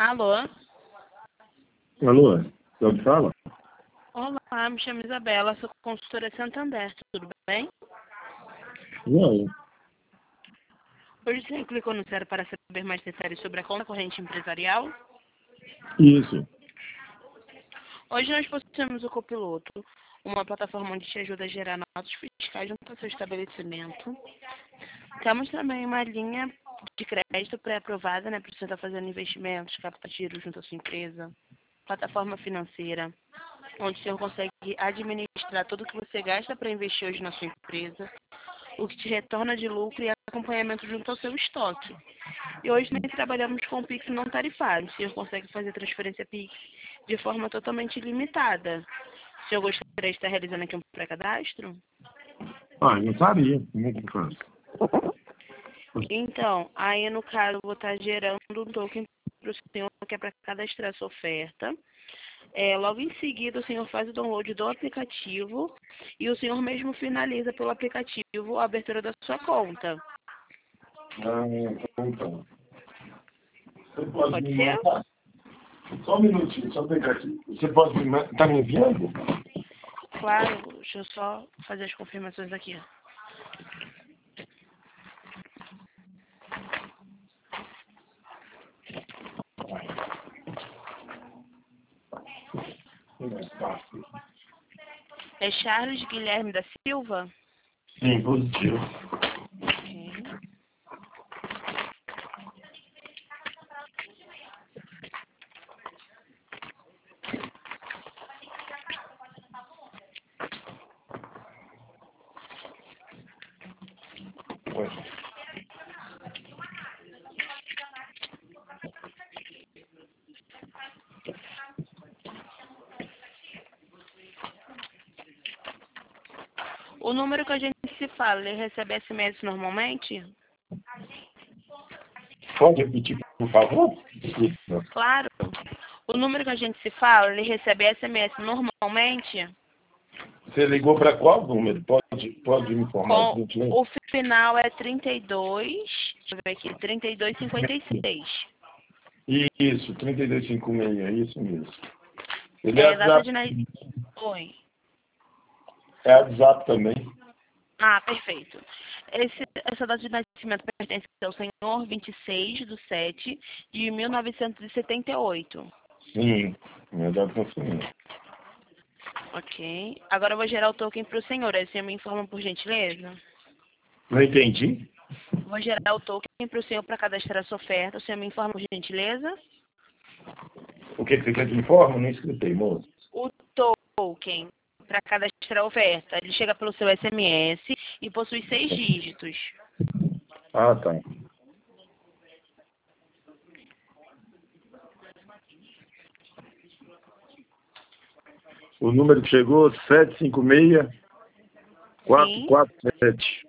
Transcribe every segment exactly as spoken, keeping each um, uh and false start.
Alô? Alô, de onde fala? Olá, me chamo Isabela, sou consultora Santander, tudo bem? Não. Hoje você clicou no zero para saber mais detalhes sobre a conta corrente empresarial? Isso. Hoje nós possuímos o Copiloto, uma plataforma onde te ajuda a gerar notas fiscais junto ao seu estabelecimento. Temos também uma linha de crédito pré-aprovada, né, para você estar fazendo investimentos, captar giro junto à sua empresa, plataforma financeira, onde o senhor consegue administrar tudo que você gasta para investir hoje na sua empresa, o que te retorna de lucro e acompanhamento junto ao seu estoque. E hoje também trabalhamos com o Pix não tarifário. O senhor consegue fazer transferência Pix de forma totalmente ilimitada. O senhor gostaria de estar realizando aqui um pré-cadastro? Ah, eu não sabia. Como é que faz? Então, aí no caso, eu vou estar gerando um token para o senhor que é para cadastrar a sua oferta. É, logo em seguida, o senhor faz o download do aplicativo e o senhor mesmo finaliza pelo aplicativo a abertura da sua conta. Ah, então. Você pode, Pode me ser? mandar? Só um minutinho, só pegar aqui. Você pode me mandar? Tá me enviando? Claro, deixa eu só fazer as confirmações aqui. É Charles Guilherme da Silva? Sim, positivo. Ok. O número que a gente se fala, ele recebe S M S normalmente? Pode repetir, por favor? Desculpa. Claro. O número que a gente se fala, ele recebe S M S normalmente? Você ligou para qual número? Pode, pode me informar, por Com gentileza? o final é trinta e dois, deixa eu ver aqui, trinta e dois cinquenta e seis. Isso, trinta e dois cinquenta e seis, é isso mesmo. Ele é É data WhatsApp, de nascimento. Oi. é WhatsApp também. Ah, perfeito. Esse, essa data de nascimento pertence ao senhor vinte e seis de sete de mil novecentos e setenta e oito. Sim, é dado consumir. Ok. Agora eu vou gerar o token para o senhor. Aí você me informa por gentileza? Não entendi? Vou gerar o token para o senhor para cadastrar a sua oferta. O senhor me informa por gentileza? O que que você quer que informe? Não escutei, moço. O token para cadastrar a oferta, ele chega pelo seu S M S e possui seis dígitos. Ah, tá. O número que chegou, sete cinco seis, quatro Sim, quatro sete.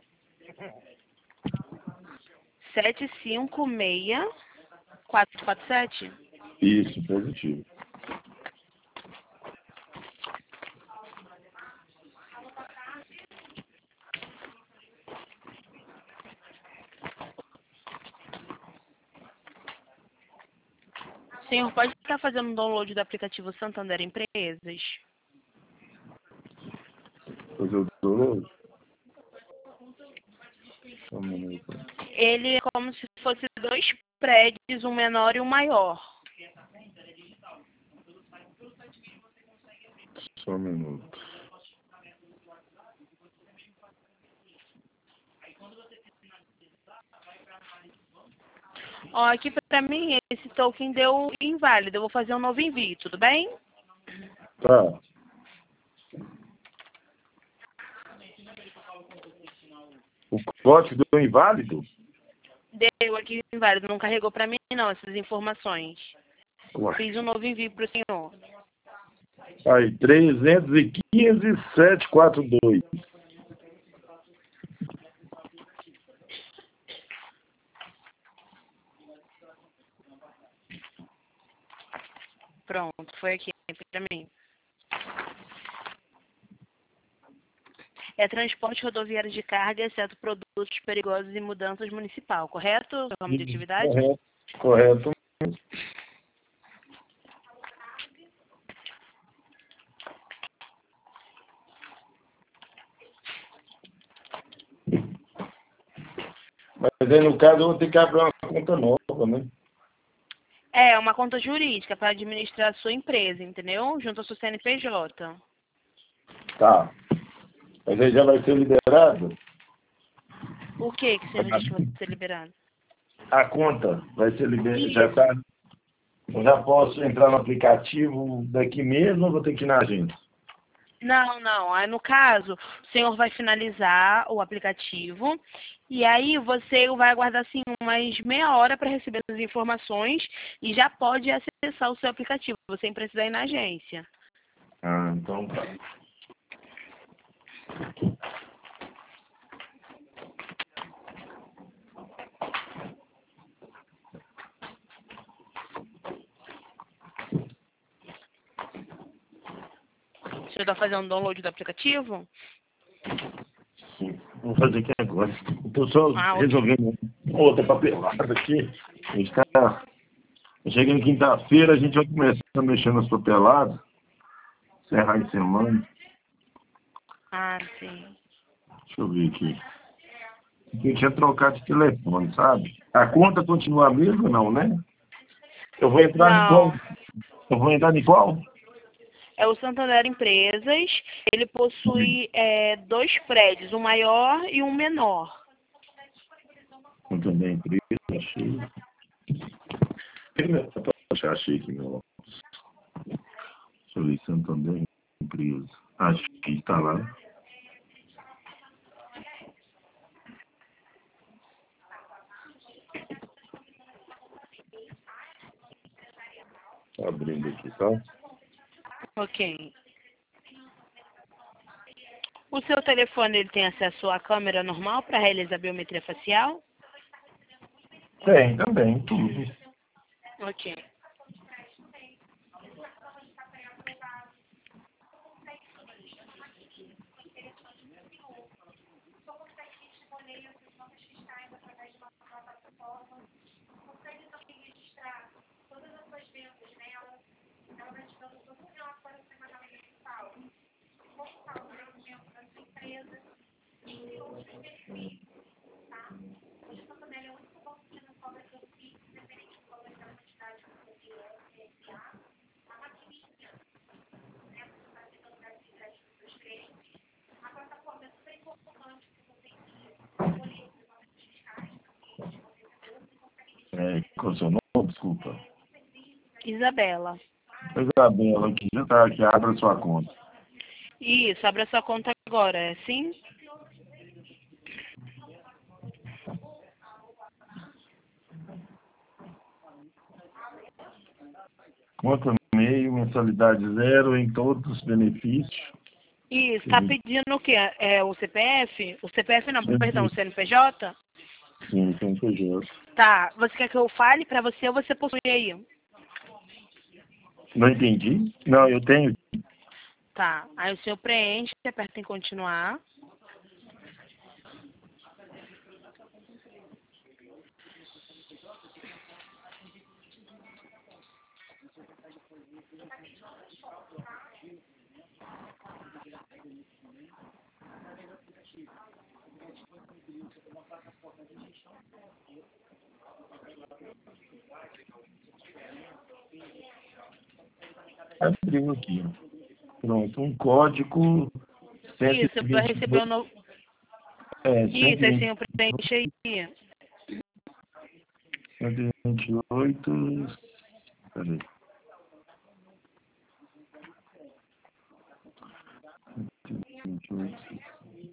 sete cinco seis quatro quatro sete. Isso, positivo. O senhor pode estar fazendo um download do aplicativo Santander Empresas? Fazer o download? Só um minuto. Ele é como se fosse dois prédios, um menor e um maior. Só um minuto. Ó, aqui pra mim esse token deu inválido. Eu vou fazer um novo envio, tudo bem? Tá. O código deu inválido? Deu aqui inválido, não carregou pra mim não essas informações. Ué. Fiz um novo envio pro senhor. Aí, trezentos e quinze, setecentos e quarenta e dois. Pronto, foi aqui pra mim. É transporte rodoviário de carga, exceto produtos perigosos e mudanças municipal, correto? Ramo de atividade? Correto. Correto. Mas aí, no caso, eu vou ter que abrir uma conta nova, né? É, uma conta jurídica para administrar a sua empresa, entendeu? Junto ao seu C N P J. Tá. Mas aí já vai ser liberado? O que que o senhor diz que vai ser liberado? A conta vai ser liberada, já tá. Eu já posso entrar no aplicativo daqui mesmo ou vou ter que ir na agência? Não, não. Aí, no caso, o senhor vai finalizar o aplicativo e aí você vai aguardar assim umas meia hora para receber as informações e já pode acessar o seu aplicativo, sem precisar ir na agência. Ah, então tá. O senhor está fazendo download do aplicativo? Sim, vou fazer aqui agora. Estou só Ah, ok. resolvendo outra papelada aqui. A gente tá... Chega em quinta-feira, a gente vai começar a mexer nas papeladas. Encerrar em semana. Ah, sim. Deixa eu ver aqui. Eu tinha trocado de telefone, sabe? A conta continua a mesma, não, né? Eu vou entrar em qual? Não. Eu vou entrar em qual? É o Santander Empresas. Ele possui é, dois prédios, um maior e um menor. Eu também empresa, achei. Eu achei aqui, meu. Deixa eu ver, Santander Empresa. Acho que está lá. Tá abrindo aqui, tá? Ok. O seu telefone ele tem acesso à câmera normal para realizar a biometria facial? Tem, também, tudo. Ok. É, qual é o seu nome? Desculpa. Isabela. Isabela, aqui, já tá aqui, abre a sua conta. Isso, abre a sua conta agora, é sim? Conta meio, mensalidade zero em todos os benefícios. Isso, está pedindo o quê? É o C P F? O C P F não, perdão, o C N P J? Sim, tem que ser. Tá, você quer que eu fale para você ou você possui aí? Não entendi? Não, eu tenho. Tá, aí o senhor preenche, aperta em continuar. Abriu aqui. Pronto, um código Isso, você vai receber o cento e vinte e dois. novo. É, Isso, aí cento sim, eu preenche aí. e vinte e oito. Peraí. cento e vinte e oito.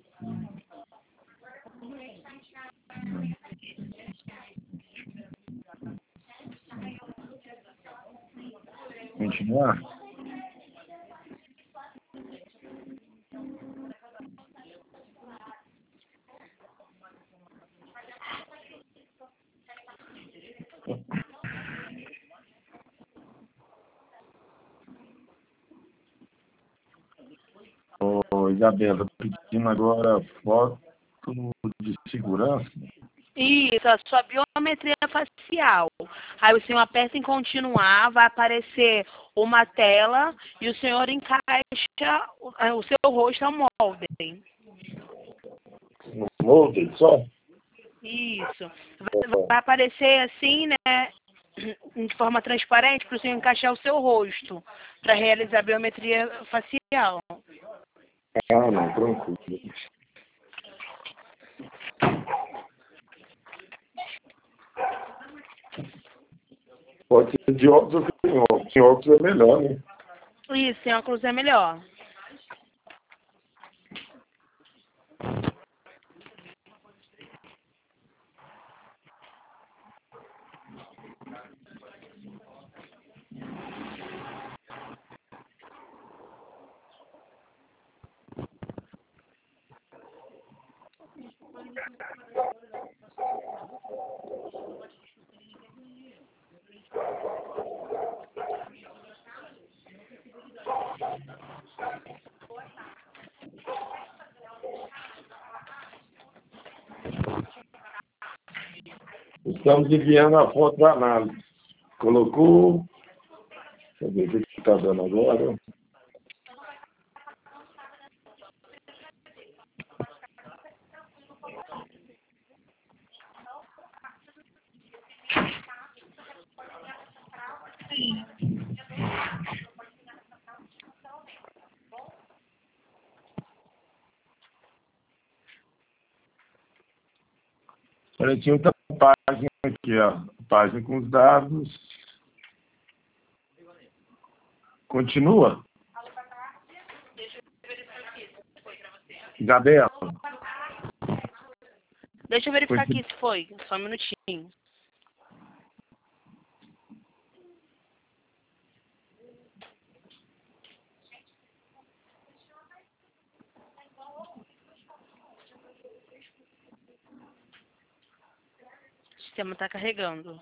Continuar? Ô, Isabela, pedindo agora foto de segurança. Isso, a sua biometria facial. Aí o senhor aperta em continuar, vai aparecer uma tela e o senhor encaixa o, é, o seu rosto ao molde. No molde só? Isso. Vai, vai aparecer assim, né? De forma transparente para o senhor encaixar o seu rosto para realizar a biometria facial. Ah, não, tranquilo. Pode ser de óculos ou sem óculos. Sem óculos é melhor, né? Isso, sem óculos é melhor. Estamos enviando a foto para análise. Colocou. Deixa eu ver o que está dando agora. Olha, tinha outra página aqui, ó. Página com os dados. Continua? Isabela. Deixa eu verificar Continua. aqui se foi. Só um minutinho. O sistema está carregando.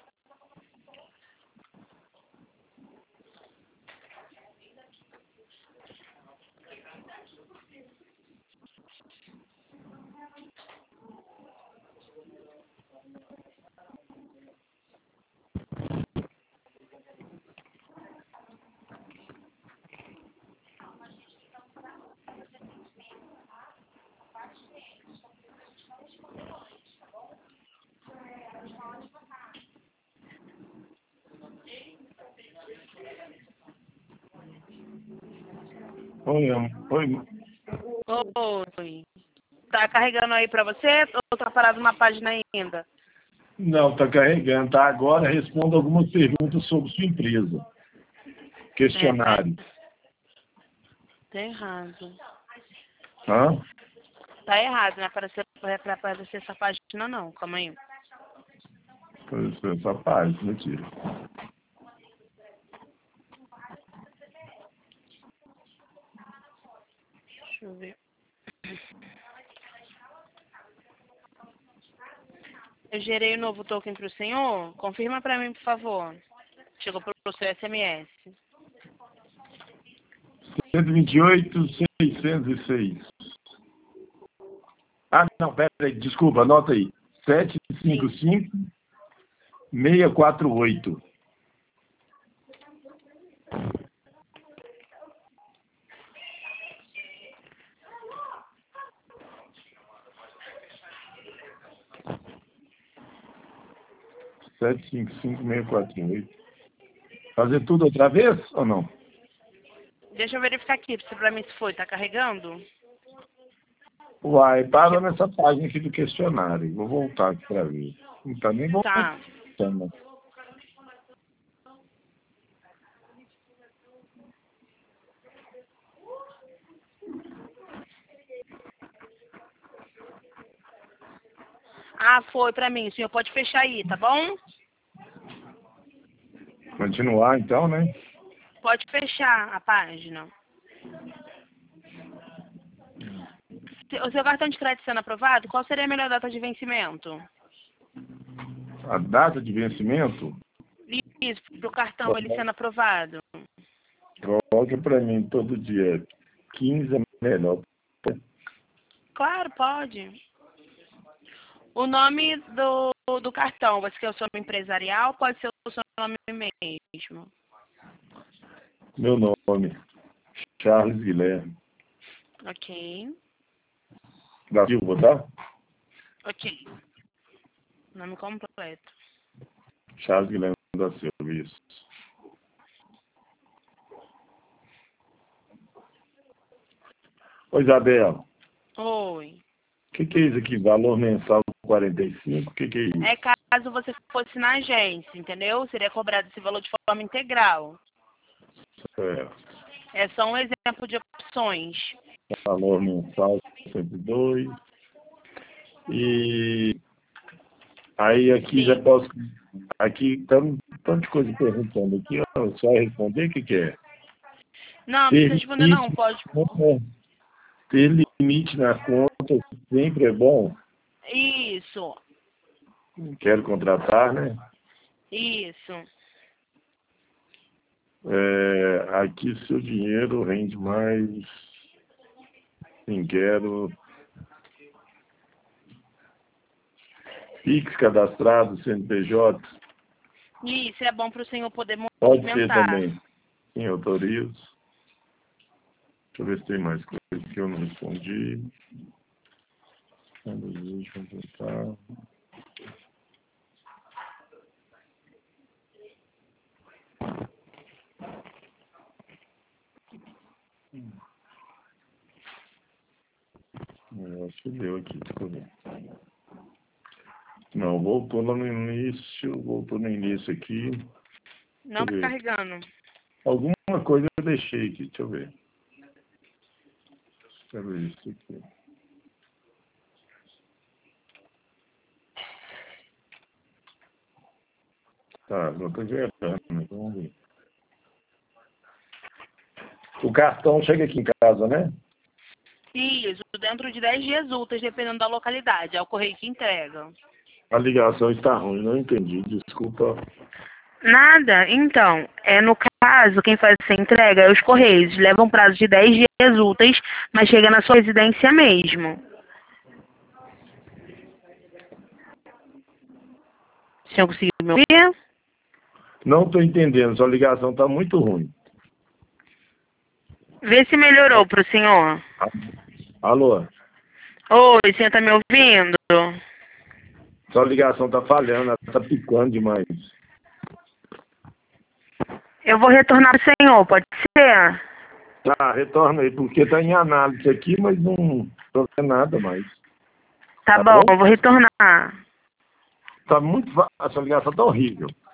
Oi, amor. Oi. Oi. Tá carregando aí para você ou tá parado uma página ainda? Não, está carregando. Tá? Agora responda algumas perguntas sobre sua empresa. Questionário. É, tá errado. Hã? Tá errado, não é para aparecer, para aparecer essa página não. Calma aí. Pois é, essa página, mentira. Deixa eu ver. Eu gerei o um novo token para o senhor. Confirma para mim, por favor. Chegou para o seu S M S. cento e vinte e oito, seiscentos e seis. Ah, não, pera aí, desculpa, anota aí. sete cinco cinco, seis quatro oito. sete cinco cinco, seis quatro oito. Fazer tudo outra vez ou não? Deixa eu verificar aqui para mim se foi. Tá carregando? Uai, para nessa página aqui do questionário. Vou voltar aqui para ver. Não está nem Tá. voltando. Ah, foi para mim. O senhor pode fechar aí, tá bom? Continuar então, né? Pode fechar a página. Se o seu cartão de crédito sendo aprovado, qual seria a melhor data de vencimento? A data de vencimento, Isso, para o cartão ele sendo aprovado. coloca para mim todo dia. quinze é melhor. Claro, pode. O nome do, do cartão, você quer o seu nome empresarial, pode ser o seu nome mesmo. Meu nome, Charles Guilherme. Ok. Da Silva, tá? Ok. Nome completo. Charles Guilherme da Silva, isso. Oi, Isabel. Oi. O que, que é isso aqui? Valor mensal quarenta e cinco? O que, que é isso? É caso você fosse na agência, entendeu? Seria cobrado esse valor de forma integral. Certo. É só um exemplo de opções. Valor mensal cento e dois. E aí aqui Sim. já posso. Aqui tanto, tanto de coisa perguntando aqui, ó, só responder o que, que é. Não, não Ter precisa responder não, limite, pode. ter limite na conta sempre é bom. Isso, Quero contratar, né? isso. É, aqui seu dinheiro rende mais. Sim, quero. Pix cadastrado, C N P J. Isso é bom para o senhor poder Pode ser movimentar. também. Sim, autorizo. Deixa eu ver se tem mais coisa que eu não respondi. Deixa eu voltar. Eu acho que deu aqui, deixa eu ver. Não, voltou lá no início, voltou no início aqui. Não tá carregando. Alguma coisa eu deixei aqui, deixa eu ver. Deixa eu ver isso aqui. Tá, não tô gerando, mas vamos ver. O cartão chega aqui em casa, né? Isso, dentro de dez dias úteis, dependendo da localidade. É o correio que entrega. A ligação está ruim, não entendi, desculpa. Nada, então, é no caso, quem faz essa entrega é os Correios. Leva um prazo de dez dias úteis, mas chega na sua residência mesmo. O senhor conseguiu me ouvir? Não estou entendendo, sua ligação está muito ruim. Vê se melhorou pro senhor. Alô? Oi, o senhor tá me ouvindo? Sua ligação está falhando, ela está picando demais. Eu vou retornar pro senhor, pode ser? Tá, retorna aí, porque está em análise aqui, mas não estou vendo nada mais. Tá, Tá bom, bom? eu vou retornar. Tá muito. A sua ligação está horrível.